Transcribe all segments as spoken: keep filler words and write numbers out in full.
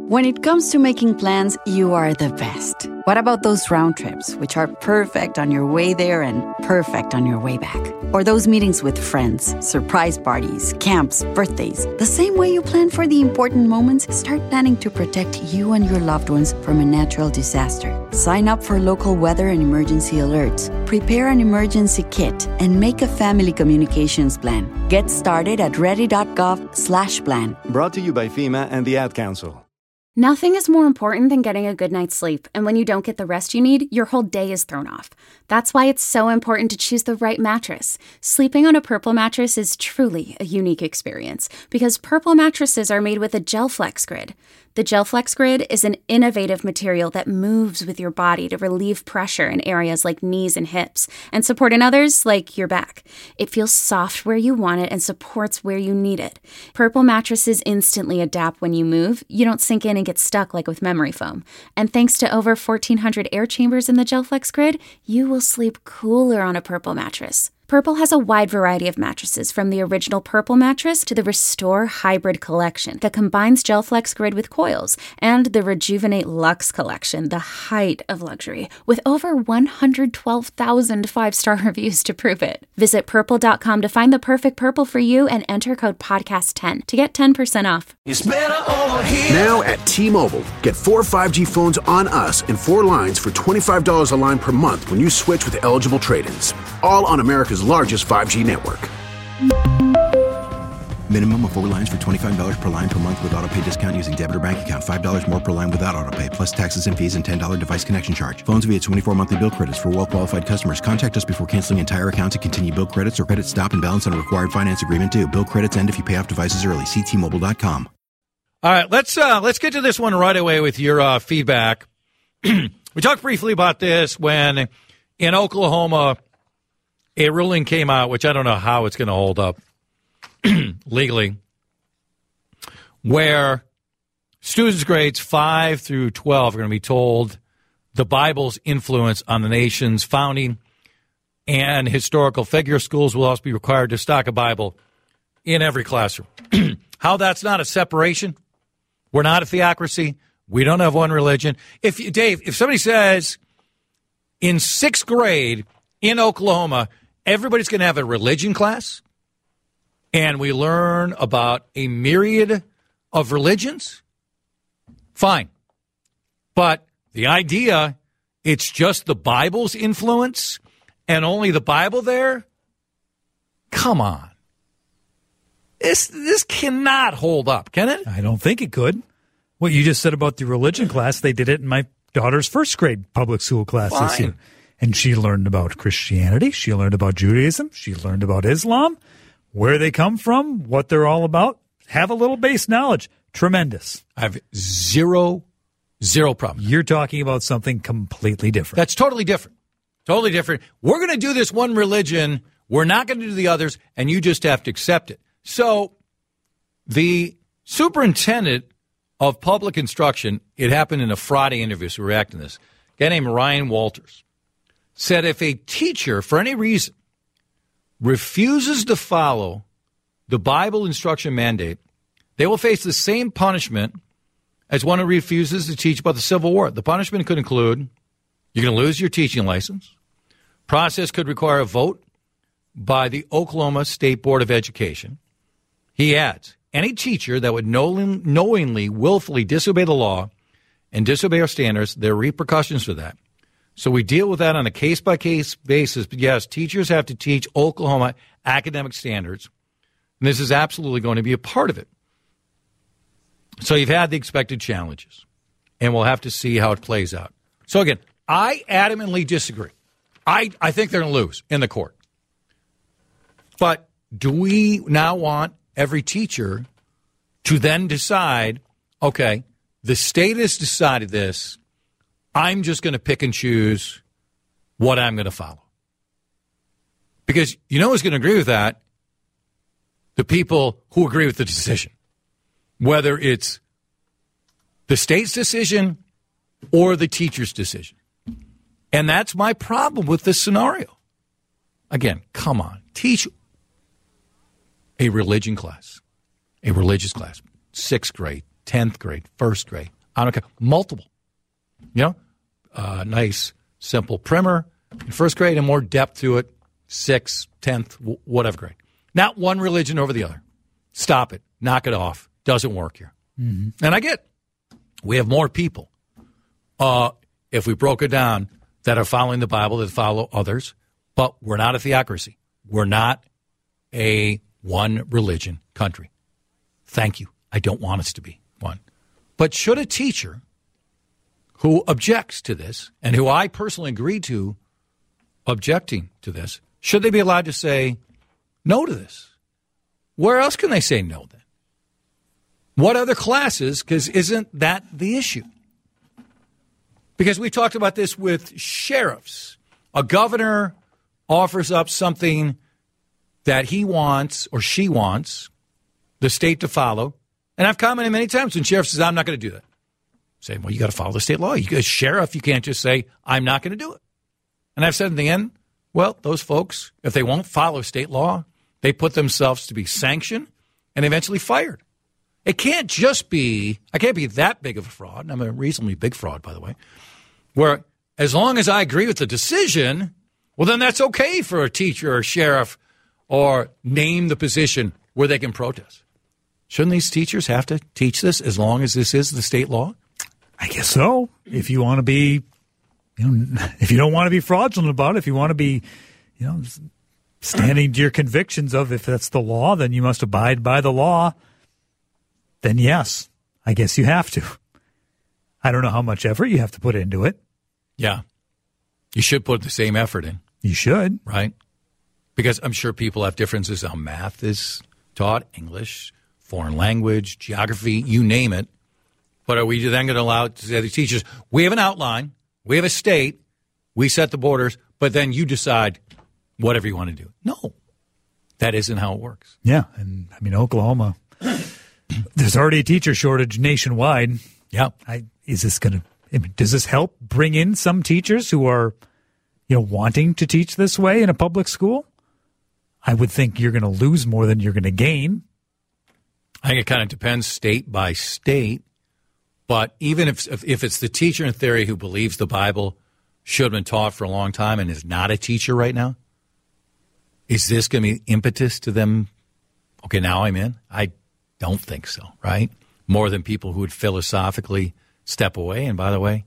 When it comes to making plans, you are the best. What about those round trips, which are perfect on your way there and perfect on your way back? Or those meetings with friends, surprise parties, camps, birthdays. The same way you plan for the important moments, start planning to protect you and your loved ones from a natural disaster. Sign up for local weather and emergency alerts. Prepare an emergency kit and make a family communications plan. Get started at ready.gov slash plan. Brought to you by FEMA and the Ad Council. Nothing is more important than getting a good night's sleep, and when you don't get the rest you need, your whole day is thrown off. That's why it's so important to choose the right mattress. Sleeping on a Purple mattress is truly a unique experience, because Purple mattresses are made with a GelFlex Grid. The GelFlex Grid is an innovative material that moves with your body to relieve pressure in areas like knees and hips, and support in others like your back. It feels soft where you want it and supports where you need it. Purple mattresses instantly adapt when you move. You don't sink in and get stuck like with memory foam. And thanks to over fourteen hundred air chambers in the GelFlex Grid, you will sleep cooler on a Purple mattress. Purple has a wide variety of mattresses, from the original Purple mattress to the Restore Hybrid collection that combines GelFlex Grid with coils, and the Rejuvenate Luxe collection, the height of luxury, with over one hundred twelve thousand five-star reviews to prove it. Visit purple dot com to find the perfect Purple for you and enter code podcast ten to get ten percent off. It's better over here. Now at T-Mobile, get four five G phones on us and four lines for twenty-five dollars a line per month when you switch with eligible trade-ins. All on America's largest five G network. Minimum of four lines for twenty-five dollars per line per month with autopay discount using debit or bank account. five dollars more per line without autopay, plus taxes and fees and ten dollars device connection charge. Phones via twenty-four monthly bill credits for well-qualified customers. Contact us before canceling entire account to continue bill credits or credit stop and balance on a required finance agreement due. Bill credits end if you pay off devices early. See T Mobile dot com. All right, let's uh, let's get to this one right away with your uh, feedback. We talked briefly about this when in Oklahoma a ruling came out, which I don't know how it's going to hold up legally, where students grades five through twelve are going to be told the Bible's influence on the nation's founding and historical figure. Schools will also be required to stock a Bible in every classroom. How that's not a separation. We're not a theocracy. We don't have one religion. If Dave, if somebody says in sixth grade in Oklahoma, everybody's going to have a religion class, and we learn about a myriad of religions, fine. But the idea, it's just the Bible's influence and only the Bible there? Come on. This this cannot hold up, can it? I don't think it could. What you just said about the religion class, they did it in my daughter's first grade public school class Fine. this year. And she learned about Christianity. She learned about Judaism. She learned about Islam, where they come from, what they're all about. Have a little base knowledge. Tremendous. I have zero, zero problem. You're talking about something completely different. That's totally different. Totally different. We're going to do this one religion. We're not going to do the others, and you just have to accept it. So the superintendent of public instruction, it happened in a Friday interview, so we're reacting to this, a guy named Ryan Walters, said if a teacher, for any reason, refuses to follow the Bible instruction mandate, they will face the same punishment as one who refuses to teach about the Civil War. The punishment could include you're going to lose your teaching license. Process could require a vote by the Oklahoma State Board of Education. He adds, any teacher that would knowingly, willfully disobey the law and disobey our standards, there are repercussions for that. So we deal with that on a case-by-case basis. But, yes, teachers have to teach Oklahoma academic standards. And this is absolutely going to be a part of it. So you've had the expected challenges, and we'll have to see how it plays out. So, again, I adamantly disagree. I, I think they're going to lose in the court. But do we now want every teacher to then decide, okay, the state has decided this, I'm just going to pick and choose what I'm going to follow? Because you know who's going to agree with that? The people who agree with the decision. Whether it's the state's decision or the teacher's decision. And that's my problem with this scenario. Again, come on. Teach a religion class, a religious class, sixth grade, tenth grade, first grade, I don't care. Multiple. You know, uh, nice, simple primer in first grade and more depth to it, sixth, tenth, w- whatever grade. Not one religion over the other. Stop it. Knock it off. Doesn't work here. Mm-hmm. And I get we have more people, uh, if we broke it down, that are following the Bible, that follow others, but we're not a theocracy. We're not a one religion country. Thank you. I don't want us to be one. But should a teacher who objects to this, and who I personally agree to objecting to this, should they be allowed to say no to this? Where else can they say no then? What other classes? Because isn't that the issue? Because we talked about this with sheriffs. A governor offers up something that he wants or she wants the state to follow. And I've commented many times when sheriff says, I'm not going to do that. Saying, well, you got to follow the state law. You, as sheriff, you can't just say, I'm not going to do it. And I've said in the end, well, those folks, if they won't follow state law, they put themselves to be sanctioned and eventually fired. It can't just be, I can't be that big of a fraud. And I'm a reasonably big fraud, by the way, where as long as I agree with the decision, well, then that's okay for a teacher or a sheriff or name the position where they can protest. Shouldn't these teachers have to teach this as long as this is the state law? I guess so. If you want to be, you know, if you don't want to be fraudulent about it, if you want to be, you know, standing to your convictions of if that's the law, then you must abide by the law. Then yes, I guess you have to. I don't know how much effort you have to put into it. Yeah. You should put the same effort in. You should. Right? Because I'm sure people have differences on math is taught, English, foreign language, geography, you name it. But are we then going to allow the teachers, we have an outline, we have a state, we set the borders, but then you decide whatever you want to do? No. That isn't how it works. Yeah. And I mean, Oklahoma, there's already a teacher shortage nationwide. Yeah. I, is this going to, does this help bring in some teachers who are, you know, wanting to teach this way in a public school? I would think you're going to lose more than you're going to gain. I think it kind of depends state by state. But even if if it's the teacher in theory who believes the Bible should have been taught for a long time and is not a teacher right now, is this going to be impetus to them? Okay, now I'm in. I don't think so, right? More than people who would philosophically step away. And by the way,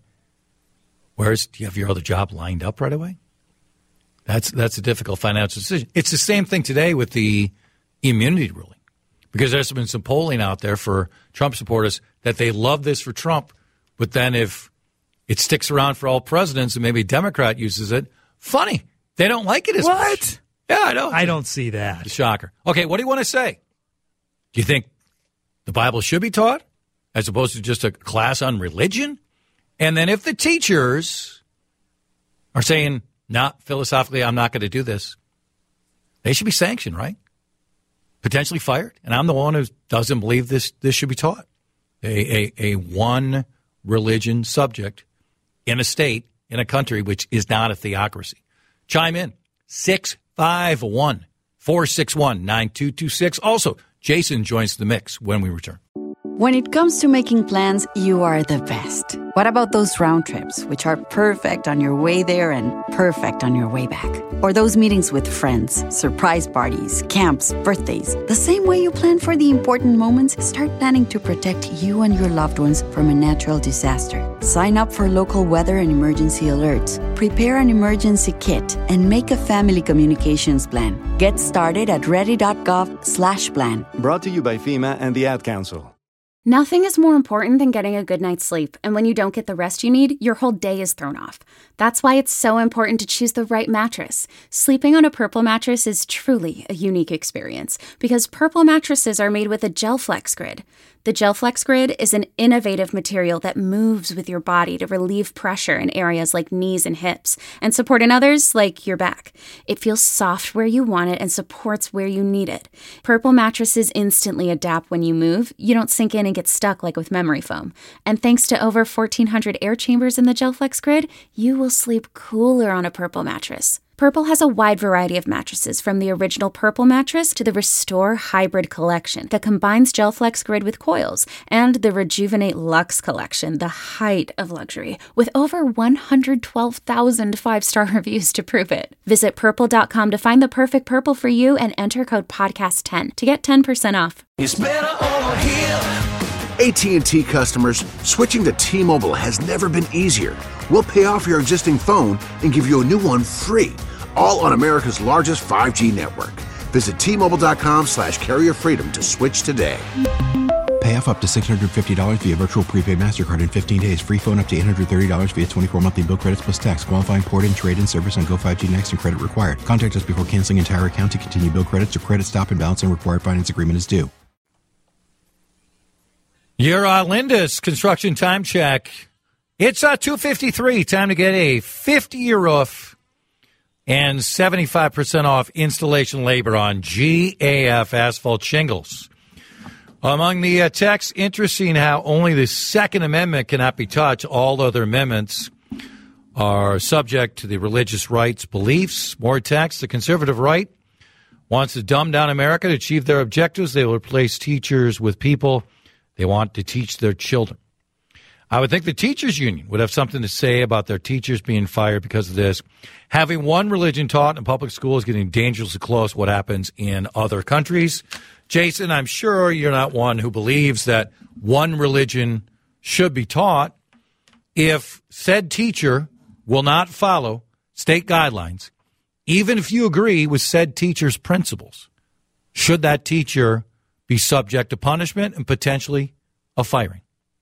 where's do you have your other job lined up right away? That's that's a difficult financial decision. It's the same thing today with the immunity ruling. Because there's been some polling out there for Trump supporters that they love this for Trump, but then if it sticks around for all presidents and maybe a Democrat uses it, funny, they don't like it as what? much. What? Yeah, I know. I don't see that. Shocker. Okay, what do you want to say? Do you think the Bible should be taught as opposed to just a class on religion? And then if the teachers are saying, not philosophically, I'm not going to do this, they should be sanctioned, right? Potentially fired, and I'm the one who doesn't believe this this should be taught. A, a, a one religion subject in a state, in a country, which is not a theocracy. Chime in, six five one, four six one, nine two two six. Also, Jason joins the mix when we return. When it comes to making plans, you are the best. What about those round trips, which are perfect on your way there and perfect on your way back? Or those meetings with friends, surprise parties, camps, birthdays. The same way you plan for the important moments, start planning to protect you and your loved ones from a natural disaster. Sign up for local weather and emergency alerts. Prepare an emergency kit and make a family communications plan. Get started at ready.gov slash plan. Brought to you by FEMA and the Ad Council. Nothing is more important than getting a good night's sleep, and when you don't get the rest you need, your whole day is thrown off. That's why it's so important to choose the right mattress. Sleeping on a Purple mattress is truly a unique experience, because Purple mattresses are made with a GelFlex Grid. The GelFlex Grid is an innovative material that moves with your body to relieve pressure in areas like knees and hips, and support in others like your back. It feels soft where you want it and supports where you need it. Purple mattresses instantly adapt when you move. You don't sink in and get stuck like with memory foam. And thanks to over fourteen hundred air chambers in the GelFlex Grid, you will sleep cooler on a Purple mattress. Purple has a wide variety of mattresses, from the original Purple mattress to the Restore Hybrid collection that combines GelFlex Grid with coils, and the Rejuvenate Luxe collection, the height of luxury, with over one hundred twelve thousand five-star reviews to prove it. Visit purple dot com to find the perfect Purple for you and enter code podcast ten to get ten percent off. It's better over here. A T and T customers, switching to T-Mobile has never been easier. We'll pay off your existing phone and give you a new one free, all on America's largest five G network. Visit T Mobile dot com slash carrier freedom to switch today. Pay off up to six hundred fifty dollars via virtual prepaid MasterCard in fifteen days. Free phone up to eight hundred thirty dollars via twenty-four monthly bill credits plus tax. Qualifying port-in, trade-in service on Go five G Next and credit required. Contact us before canceling entire account to continue bill credits or credit stop and balance and required finance agreement is due. Your uh, Lindus construction time check. It's uh, two fifty-three. Time to get a fifty-year roof and seventy-five percent off installation labor on G A F asphalt shingles. Among the uh, texts, interesting how only the Second Amendment cannot be touched. All other amendments are subject to the religious rights beliefs. More text, the conservative right wants to dumb down America to achieve their objectives. They will replace teachers with people they want to teach their children. I would think the teachers union would have something to say about their teachers being fired because of this. Having one religion taught in public school is getting dangerously close to what happens in other countries. Jason, I'm sure you're not one who believes that one religion should be taught. If said teacher will not follow state guidelines, even if you agree with said teacher's principles, should that teacher be subject to punishment and potentially a firing?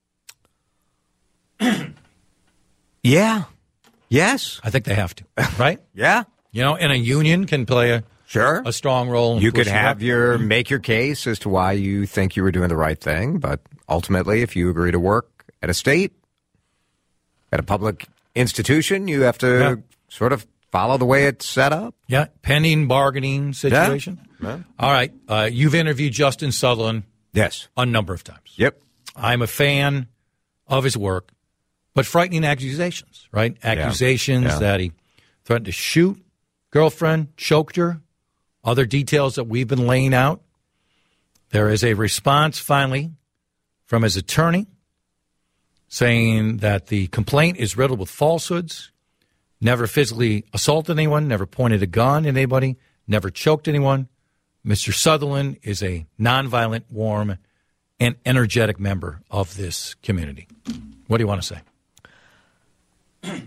Yeah. Yes. I think they have to, right? Yeah. You know, and a union can play a Sure. a strong role. In you could pushing have up. your make your case as to why you think you were doing the right thing, but ultimately, if you agree to work at a state, at a public institution, you have to Yeah. sort of follow the way it's set up. Yeah, pending bargaining situation. Yeah. Yeah. All right, uh, you've interviewed Justin Sutherland Yes. a number of times. Yep. I'm a fan of his work, but frightening accusations, right? Accusations Yeah. that he threatened to shoot girlfriend, choked her, other details that we've been laying out. There is a response finally from his attorney saying that the complaint is riddled with falsehoods, never physically assaulted anyone, never pointed a gun at anybody, never choked anyone. Mister Sutherland is a nonviolent, warm, and energetic member of this community. What do you want to say?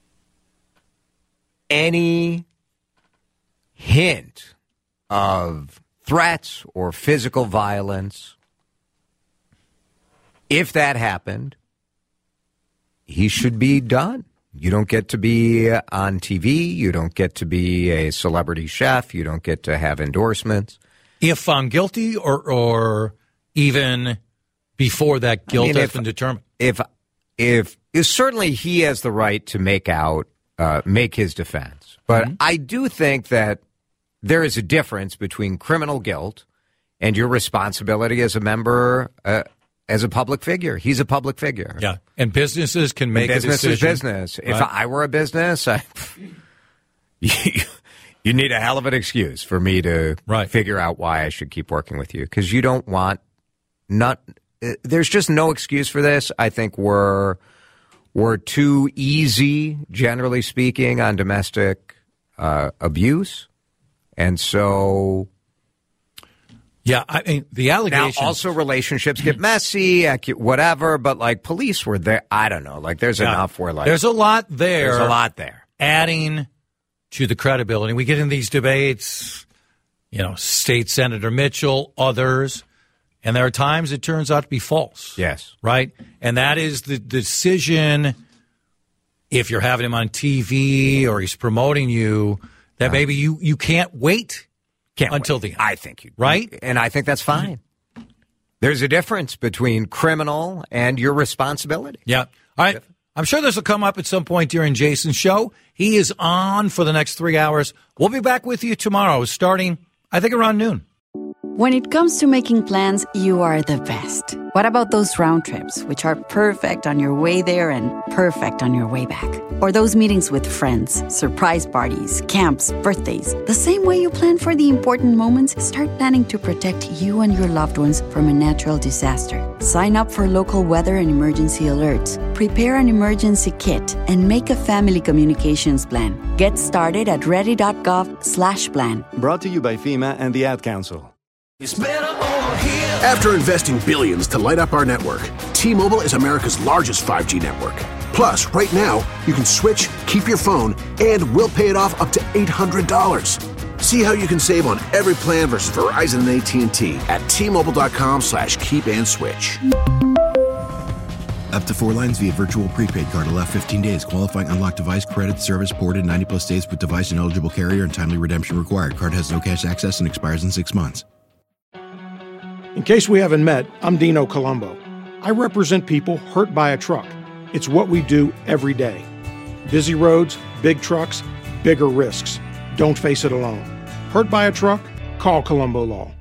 Any hint of threats or physical violence, if that happened, he should be done. You don't get to be on T V. You don't get to be a celebrity chef. You don't get to have endorsements. If found guilty or or even before that guilt I mean, has if, been determined? If, if, if certainly he has the right to make out, uh, make his defense. But mm-hmm. I do think that there is a difference between criminal guilt and your responsibility as a member, uh, as a public figure. He's a public figure. Yeah, and businesses can make and business a decision. is business. Right? If I were a business, I, you, you need a hell of an excuse for me to right. figure out why I should keep working with you, because you don't want not. Uh, there's just no excuse for this. I think we're we're too easy, generally speaking, on domestic uh, abuse, and so. Yeah, I mean, the allegations. Now, also, relationships get messy, whatever, but, like, police were there. I don't know. Like, there's yeah. enough where, like. There's a lot there. There's a lot there. Adding to the credibility. We get in these debates, you know, State Senator Mitchell, others, and there are times it turns out to be false. Yes. Right? And that is the decision, if you're having him on T V or he's promoting you, that yeah. maybe you, you can't wait. Can't Until wait. the end. I think you right, and I think that's fine. There's a difference between criminal and your responsibility. Yeah. All right. I'm sure this will come up at some point during Jason's show. He is on for the next three hours. We'll be back with you tomorrow, starting, I think, around noon. When it comes to making plans, you are the best. What about those round trips, which are perfect on your way there and perfect on your way back? Or those meetings with friends, surprise parties, camps, birthdays. The same way you plan for the important moments, start planning to protect you and your loved ones from a natural disaster. Sign up for local weather and emergency alerts. Prepare an emergency kit and make a family communications plan. Get started at ready.gov slash plan. Brought to you by FEMA and the Ad Council. It's better over here. After investing billions to light up our network, T-Mobile is America's largest five G network. Plus, right now, you can switch, keep your phone, and we'll pay it off up to eight hundred dollars. See how you can save on every plan versus Verizon and A T and T at T-Mobile.com slash keep and switch. Up to four lines via virtual prepaid card. Allow fifteen days. Qualifying unlocked device credit service ported ninety plus days with device and eligible carrier and timely redemption required. Card has no cash access and expires in six months. In case we haven't met, I'm Dino Colombo. I represent people hurt by a truck. It's what we do every day. Busy roads, big trucks, bigger risks. Don't face it alone. Hurt by a truck? Call Colombo Law.